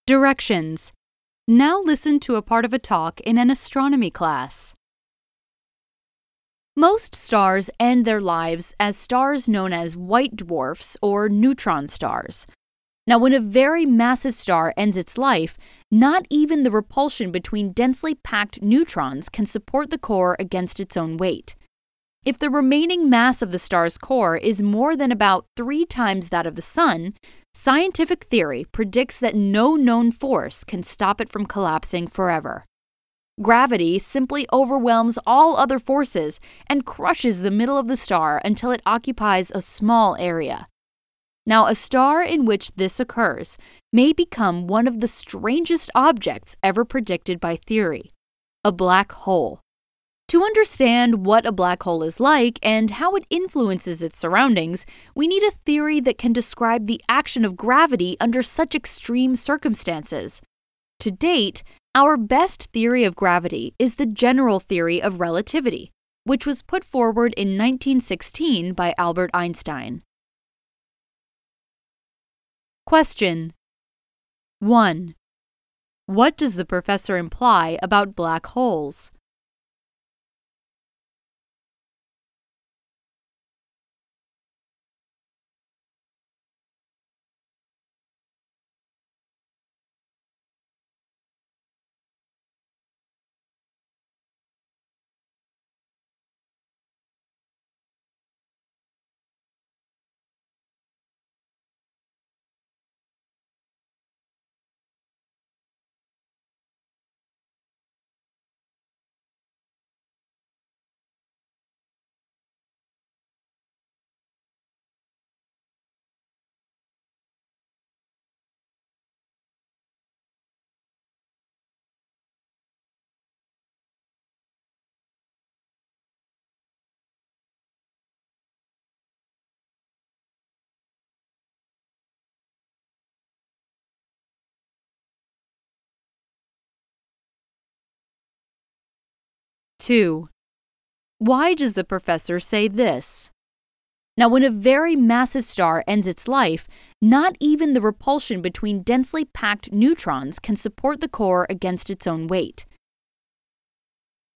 Directions. Now listen to a part of a talk in an astronomy class. Most stars end their lives as stars known as white dwarfs or neutron stars. Now, when a very massive star ends its life, not even the repulsion between densely packed neutrons can support the core against its own weight. If the remaining mass of the star's core is more than about 3 times that of the Sun, scientific theory predicts that no known force can stop it from collapsing forever. Gravity simply overwhelms all other forces and crushes the middle of the star until it occupies a small area. Now, a star in which this occurs may become one of the strangest objects ever predicted by theory, a black hole. To understand what a black hole is like and how it influences its surroundings, we need a theory that can describe the action of gravity under such extreme circumstances. To date, our best theory of gravity is the general theory of relativity, which was put forward in 1916 by Albert Einstein. Question 1. What does the professor imply about black holes? Two. Why does the professor say this? Now, when a very massive star ends its life, not even the repulsion between densely packed neutrons can support the core against its own weight.